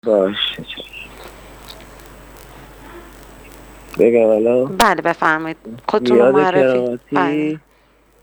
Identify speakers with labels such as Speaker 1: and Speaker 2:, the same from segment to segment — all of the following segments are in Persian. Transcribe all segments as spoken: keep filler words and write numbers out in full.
Speaker 1: باشه بگم الان.
Speaker 2: بله بفرمایید خودتون رو
Speaker 1: میاد
Speaker 2: معرفی. بله
Speaker 1: کرامتی،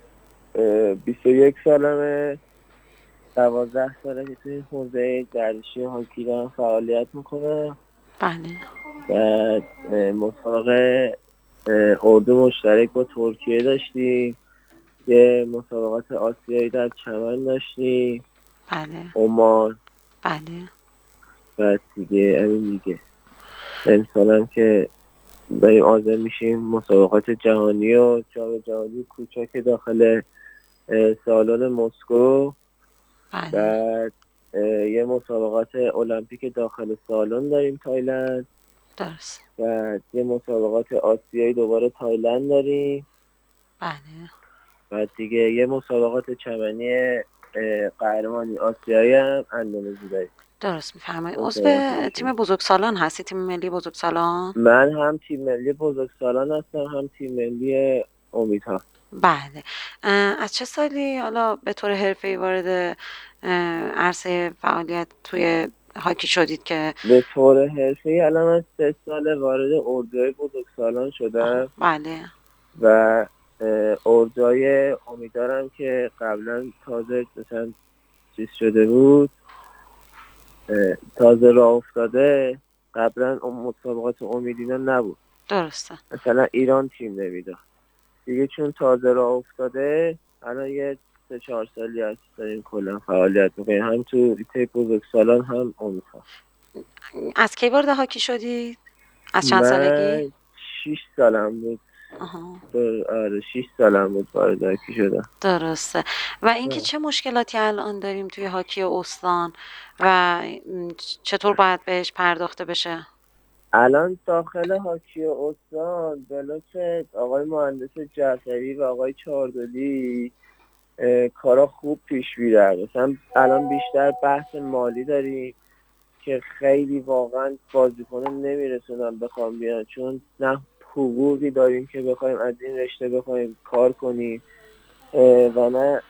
Speaker 1: بیست و یک سالمه، دوازده ساله که توی حوزه گردشی هاکی دارم فعالیت میکنم.
Speaker 2: بله
Speaker 1: بعد اه، مسابقه اه، اردو مشترک با ترکیه داشتیم، یه مسابقات آسیایی در چمن داشتیم،
Speaker 2: بله
Speaker 1: عمان.
Speaker 2: بله
Speaker 1: بعد دیگه همین دیگه امسال هم که داریم آزم میشیم مسابقات جهانی و جام جهانی کوچک داخل اه، سالن مسکو.
Speaker 2: بله
Speaker 1: بعد اه، یه مسابقات المپیک داخل سالن داریم تایلند.
Speaker 2: درست.
Speaker 1: بعد یه مسابقات آسیایی دوباره تایلند داریم.
Speaker 2: بله
Speaker 1: بعد دیگه یه مسابقات چمنی اه، قهرمانی آسیایی هم اندونزی داریم.
Speaker 2: درست میفرمایید. عضو
Speaker 1: مسابقات
Speaker 2: تیم
Speaker 1: ایشون.
Speaker 2: بزرگسالان هستی؟ تیم ملی بزرگسالان؟
Speaker 1: من هم تیم ملی بزرگسالان هستم، هم تیم ملی امیدها.
Speaker 2: بله. اه، از چه سالی حالا به طور حرفه‌ای وارد اه، عرصه فعالیت توی هاکی شدید که
Speaker 1: به طور حرفه‌ای الان من سه سال وارد اردوی بزرگسالان
Speaker 2: آه،
Speaker 1: شدم
Speaker 2: بله
Speaker 1: و اه، اردوی امیدوارم که قبلا تازه مثلا چیز شده بود، اه، تازه راه افتاده. قبلا اون مسابقات امیدینا نبود،
Speaker 2: درسته.
Speaker 1: مثلا ایران تیم نمیداد دیگه. چون تازه راه افتاده الان یه سه چهار سالی هست داریم کلا فعالیت میکنیم، هم تو ریته بزرگسالان هم امیدها.
Speaker 2: از کی وارد هاکی شدید؟ از چند سالگی؟
Speaker 1: من شیش سالم بود.
Speaker 2: آها
Speaker 1: در- آره شیش سالم بود وارد هاکی شدم.
Speaker 2: درسته. و اینکه چه مشکلاتی الان داریم توی هاکی استان و چطور باید بهش پرداخته بشه؟
Speaker 1: الان داخل هاکی استان بلوچ آقای مهندس جعفری و آقای چهاردلی اه، کارا خوب پیش میره. مثلا الان بیشتر بحث مالی داریم که خیلی واقعا بازیکنان نمیرسونن بخوام بیان، چون نه حقوقی داریم که بخوایم از این رشته بخوایم کار کنیم اه، و نه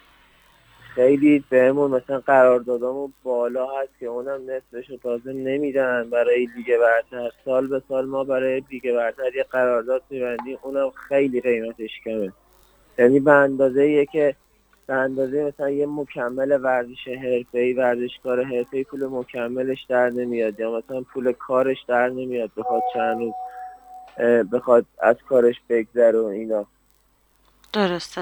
Speaker 1: خیلی بهمون مثلا قراردادامون بالا هست که اونم نصفشو تازه نمیدن برای لیگ برتر. سال به سال ما برای لیگ برتر یه قرارداد میبندیم، اونم خیلی قیمتش کمه. یعنی به اندازه یه که به اندازه مثلا یه مکمل ورزش حرفه‌ای، ورزشکار حرفه‌ای پول مکملش در نمیاد، یا مثلا پول کارش در نمیاد بخواد چند روز اه، بخواد از کارش بگذره و اینا.
Speaker 2: درسته.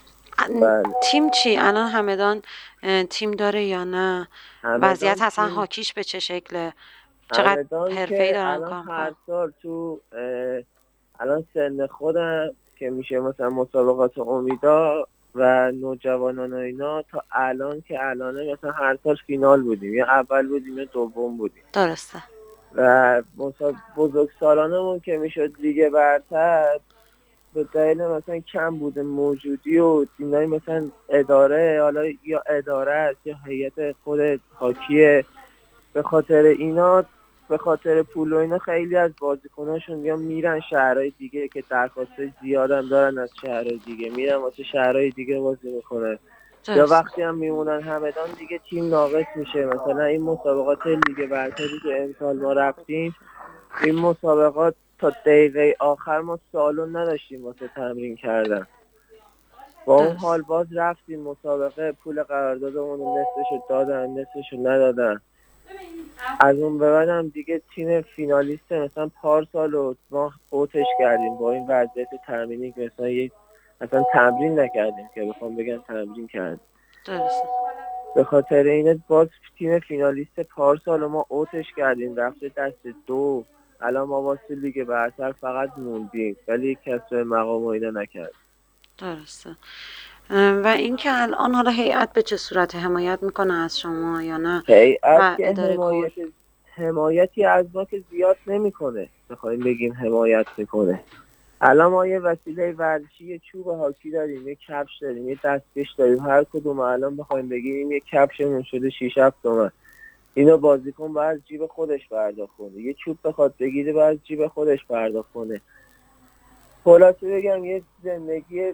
Speaker 1: بله.
Speaker 2: تیم چی؟ الان همدان اه، تیم داره یا نه؟ وضعیت
Speaker 1: همدان
Speaker 2: اصلا
Speaker 1: تیم
Speaker 2: هاکیش به چه شکله؟ چقدر
Speaker 1: همدان
Speaker 2: حرفه‌ای
Speaker 1: که
Speaker 2: دارن
Speaker 1: الان
Speaker 2: کار
Speaker 1: هر
Speaker 2: میکنن؟
Speaker 1: سال تو اه، الان سن خودم که میشه مثلا مسابقات امیدا و نوجوانان و اینا، تا الان که الانه مثلا هر سال فینال بودیم، یا اول بودیم یا دوم بودیم.
Speaker 2: درسته.
Speaker 1: و مسا- بزرگ سالانمون که میشد لیگ برتر، به دلیل مثلا کم بوده موجودی و اینایی مثلا اداره، حالا یا اداره است یا هیئت خود هاکیه، به خاطر اینا، به خاطر پول و اینا خیلی از بازیکناشون یا میرن شهرهای دیگه که درخواست زیادم دارن از شهرهای دیگه، میرن واسه شهرهای دیگه بازی میکنن. یا
Speaker 2: درسته.
Speaker 1: وقتی هم میمونن همدان دیگه تیم ناقص میشه. مثلا این مسابقات لیگ برتری که امسال ما رفتیم، این مسابقات تا دقیقه آخر ما سالون نداشتیم واسه تمرین کردن. با اون
Speaker 2: درست.
Speaker 1: حال باز رفتیم مسابقه، پول قراردادمون رو نصفشو دادن نصفشو ندادن. از اون به بعدم دیگه تیم فینالیست مثلا پارسال رو ما اوتش کردیم با این وضعیت تمرینی که مثلا یک مثلا تمرین نکردیم که بخوام بگم تمرین کردیم.
Speaker 2: درسته.
Speaker 1: به خاطر اینه باز تیم فینالیست پارسال ما اوتش کردیم، رفته دست دو. الان ما واسه لیگ برتر فقط موندیم ولی کسب مقام و اینا نکرد.
Speaker 2: درسته. اه، و اینکه الان حالا هیئت به چه صورت حمایت میکنه از شما یا نه؟
Speaker 1: هیئت
Speaker 2: و
Speaker 1: که
Speaker 2: اداره کل؟
Speaker 1: حمایت حمایتی از ما که زیاد نمیکنه، بخوایم بگیم حمایت میکنه. الان ما یه وسیله ورزشی، یه چوب هاکی داریم، یه کفش داریم، یه دستکش داریم. هر کدوم الان بخوایم بگیم یه کفشمون شده شش هفت تومن. اینو بازیکن باید جیب خودش پرداخت کنه. یه چوب بخواد بگیره باید جیب خودش پرداخت کنه. خلاصه بگم یه زندگی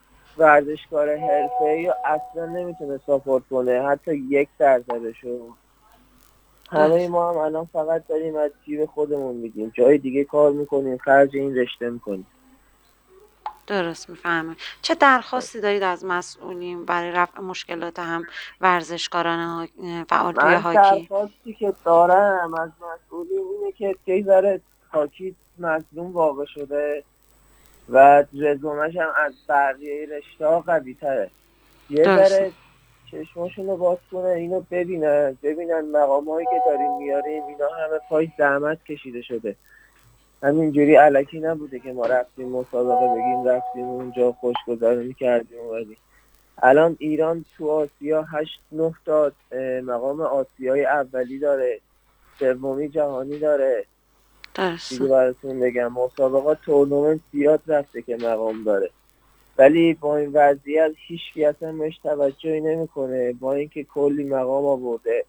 Speaker 1: ورزشکار حرفه‌ای اصلا نمیتونه ساپورت کنه، حتی یک درصدشو. همه ما هم الان فقط داریم از جیب خودمون میدیم، جای دیگه کار میکنیم، خرج این رشته میکنیم.
Speaker 2: درست میفهمه. چه درخواستی دارید از مسئولین برای رفع مشکلات هم ورزشکاران ها- فعال توی
Speaker 1: من
Speaker 2: هاکی؟
Speaker 1: درخواستی که دارم از مسئولین اینه که یه ذره هاکی مظلوم واقع شده و رزومش هم از بقیه رشته ها قوی تره. یه
Speaker 2: درست.
Speaker 1: ذره چشماشون رو باز کنن، اینو ببینن ببینن مقام هایی که داریم میاریم اینا همه پای زحمت کشیده شده، همینجوری علکی نبوده که ما رفتیم مسابقه بگیم رفتیم اونجا خوشگذرونی کردیم اومدیم. الان ایران تو آسیا هشت نه تا مقام آسیای اولی داره، سومی جهانی داره.
Speaker 2: درست.
Speaker 1: دیگه براتون بگم مسابقات تورنمنت زیاد رفته که مقام داره، ولی با این وضعیت هیچکی اصلا بهش توجهی نمیکنه، با اینکه کلی مقام آورده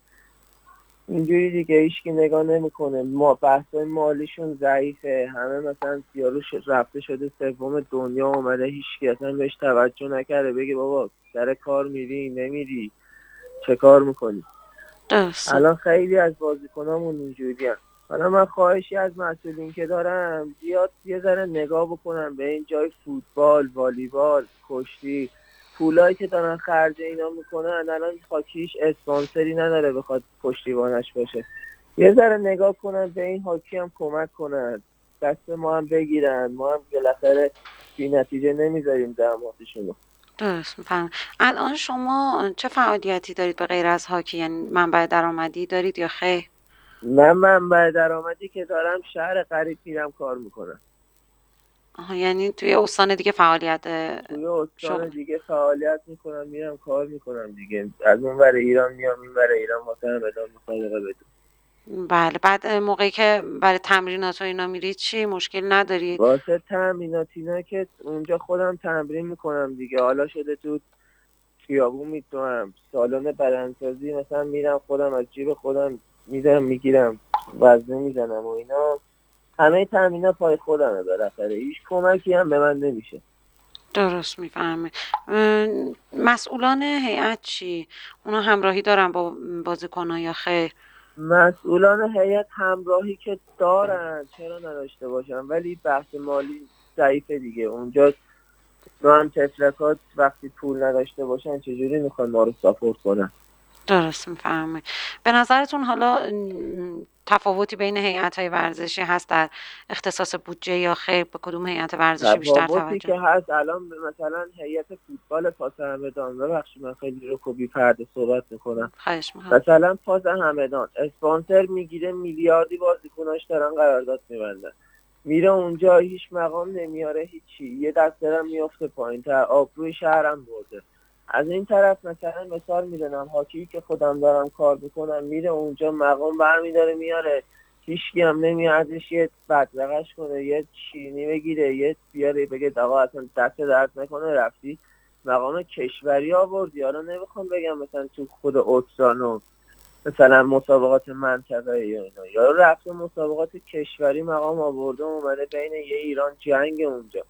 Speaker 1: اینجوری دیگه هیچکی نگاه نمیکنه. ما بحثای مالیشون ضعیفه، همه مثلا یارو رفته شده سوم دنیا اومده، هیچکی اصلا بهش توجه نکرده بگه بابا در کار میری نمیری چه کار میکنی.
Speaker 2: درست.
Speaker 1: الان خیلی از بازیکنامون اینجوری هم. حالا من خواهشی از مسئولین که دارم زیاد یه ذره نگاه بکنم به این جای فوتبال، والیبال، کشتی، پولایی که دارن خرج اینا میکنن. الان هاکیش اسپانسری نداره بخواد پشتیبانش باشه، یه ذره نگاه کنن به این هاکی هم کمک کنن، دست ما هم بگیرن، ما هم بالاخره بی نتیجه نمیذاریم زحماتشونو.
Speaker 2: درست میفهمم. الان شما چه فعالیتی دارید به غیر از هاکی؟ یعنی منبع درآمدی دارید یا خیر؟
Speaker 1: من منبع درآمدی که دارم شهر قریب میرم کار میکنم.
Speaker 2: آها، یعنی توی استان دیگه فعالیت
Speaker 1: توی استان
Speaker 2: شغل.
Speaker 1: دیگه فعالیت میکنم، میرم کار میکنم دیگه، از اون ور ایران میام این ور ایران واسه همدان مسابقه بدم.
Speaker 2: بله. بعد موقعی که برای تمرینات و اینا میرید چی مشکل ندارید؟
Speaker 1: واسه تمرینات اینا که اونجا خودم تمرین میکنم دیگه، حالا شده تو خیابون میتونم سالن بدنسازی مثلا میرم خودم از جیب خودم میدم میگیرم وزنه میزنم و اینا، همه تمرینات پای خودمه بالاخره، هیچ کمکی هم به من نمیشه.
Speaker 2: درست میفهمه. مسئولان هیئت چی؟ اونا همراهی دارن با بازیکن‌ها یا خیر؟
Speaker 1: مسئولان هیئت همراهی که دارن چرا نداشته باشن، ولی بحث مالی ضعیفه دیگه اونجا. نان تفلکات وقتی پول نداشته باشن چجوری میخوان ما رو ساپورت کنن؟
Speaker 2: درست میفهمه. به نظرتون حالا م، تفاوتی بین هیئت‌های ورزشی هست در اختصاص بودجه یا خیر؟ به کدوم هیئت ورزشی بیشتر
Speaker 1: تفاوتی
Speaker 2: توجه؟
Speaker 1: که هست الان مثلا هیئت فوتبال پاس همدان، ببخشید من خیلی رو کبی پرده صحبت میکنم،
Speaker 2: خواهش میکنم.
Speaker 1: مثلا پاس همدان اسپانسر میگیره میلیاردی بازیکناش دارن قرارداد میبندن، میره اونجا هیچ مقام نمیاره هیچی، یه دست درم میفته پایین تر، آبروی شهرم برده. از این طرف مثلا مثال میدونم هاکی که خودم دارم کار میکنم، میره اونجا مقام برمیداره میاره، هیچکی هم نمیادش یه بدرقش کنه، یه چینی بگیره، یه بیاره بگه آقا اصلا دست درد نکنه رفتی مقام کشوری آوردی. حالا نمیخوام بگم مثلا تو خود استان مثلا مسابقات منطقه یا اینا، یا رفته مسابقات کشوری مقام آورده اومده بین یه ایران جنگ اونجا،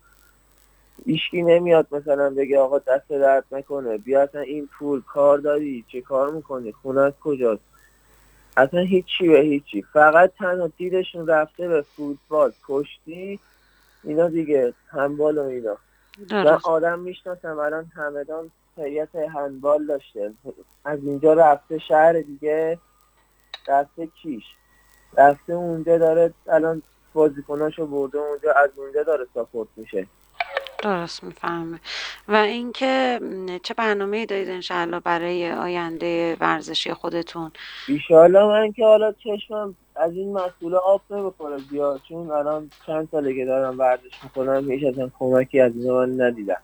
Speaker 1: هیچکی نمیاد مثلا بگه آقا دست درد نکنه بیا اصلا این پول کار داری چه کار میکنی خونه کجاست، اصلا هیچی به هیچی، فقط تنها دیدشون رفته به فوتبال، کشتی، اینا دیگه، هندبال و اینا. من
Speaker 2: درست.
Speaker 1: آدم میشناسم الان همدان هیئت هندبال داشته، از اینجا رفته شهر دیگه، رفته کیش، رفته اونجا داره الان بازیکناشو برده اونجا، از اونجا داره ساپورت میشه.
Speaker 2: درست میفهمه. و اینکه م، چه برنامه‌ای دارید انشاءالله برای آینده ورزشی خودتون؟
Speaker 1: ایشالا من که حالا چشمم از این مسئوله آب نمیخوره زیاد، چون الان چند ساله که دارم ورزش میکنم هیچ اصلا کمکی از اینا من ندیدم.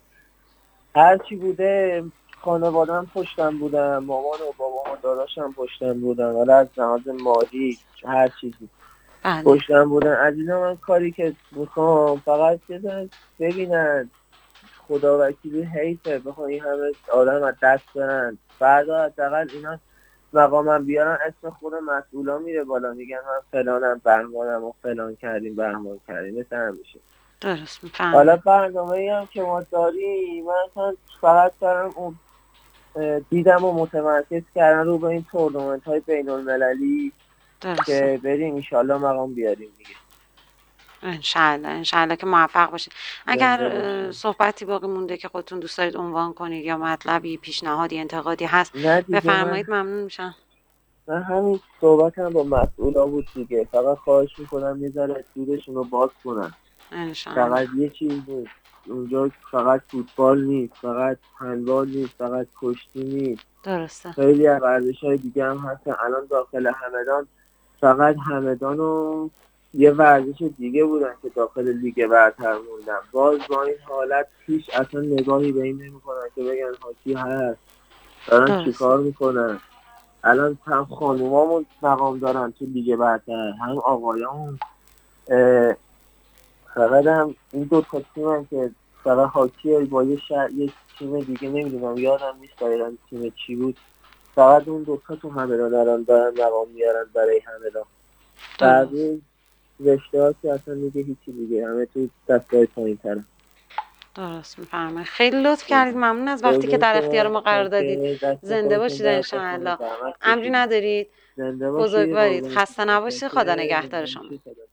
Speaker 1: هرچی بوده خانوادم پشتم بودم، مامان و بابام و داداشم پشتم بودن، حالا از لحاظ مالی هر چیزی
Speaker 2: بله.
Speaker 1: پشتم بودن. از اینا من کاری که میخوام فقط بزن ببینن خدا وکیلی حیفه بخوام این همه آدم از دست برن، فردا حداقل اینا مقامم بیارن اسم خود مسئولا میره بالا، میگن من فلانم بهمانم و فلان کردیم بهمان کردیم، مثل هم میشه.
Speaker 2: درست
Speaker 1: حالا
Speaker 2: میفهمه.
Speaker 1: برنامه ای هم که ما داریم، من اصلا فقط دارم اون اه، دیدم و متمرکز کردن رو به این تورنمنت های بین المللی،
Speaker 2: درسته.
Speaker 1: که بریم انشالله مقام بیاریم دیگه.
Speaker 2: انشالله انشالله که موفق باشید. اگر
Speaker 1: زنده
Speaker 2: اه،
Speaker 1: باشید.
Speaker 2: صحبتی باقی مونده که خودتون دوست دارید عنوان کنید یا مطلبی، پیشنهادی، انتقادی هست
Speaker 1: نه دیگه من
Speaker 2: بفرمایید، ممنون میشم.
Speaker 1: من همین صحبتم با مسئولا بود دیگه. فقط خواهش میکنم یه ذره دودشون رو باز کنن.
Speaker 2: انشالله.
Speaker 1: فقط یه چیز بود اونجا، فقط فوتبال نیست، فقط هندبال نیست، فقط کشتی نیست،
Speaker 2: درسته.
Speaker 1: خیلی از ورزش‌های دیگه هم هستن. الان داخل همدان فقط همدان و یه ورزش دیگه بودن که داخل لیگ برتر موندن. باز با این حالت هیچ اصلا نگاهی به این نمی‌کنن که بگن هاکی هست، دارن
Speaker 2: درسته.
Speaker 1: چیکار میکنن. الان هم خانومامون مقام دارن تو لیگ برتر، هم آقایامون. اه، فقط هم این دو تا تیم هم که فقط هاکی با یه شهر یه تیم دیگه نمیدونم یادم نیست دقیقاً تیم چی بود، فقط اون دو تا تو همدان دارن دارن مقام میارن برای همدان.
Speaker 2: درست.
Speaker 1: بقیه رشته ها که اصلا دیگه هیچی دیگه همه تو دستای پایین ترن.
Speaker 2: درست میفرمایید. خیلی لطف کردید، ممنون از وقتی که
Speaker 1: قربون
Speaker 2: در اختیار
Speaker 1: شما،
Speaker 2: ما قرار دادید.
Speaker 1: که دست
Speaker 2: زنده
Speaker 1: خودتون
Speaker 2: باشید
Speaker 1: درد نکنه،
Speaker 2: انشاءالله.
Speaker 1: زحمت
Speaker 2: امری
Speaker 1: کشیدید.
Speaker 2: ندارید.
Speaker 1: زنده باشید.
Speaker 2: بزرگوارید.
Speaker 1: قربونتون،
Speaker 2: خسته نباشید. خدا
Speaker 1: متشکرم.
Speaker 2: نگهدار
Speaker 1: زنده
Speaker 2: شما.
Speaker 1: باشید.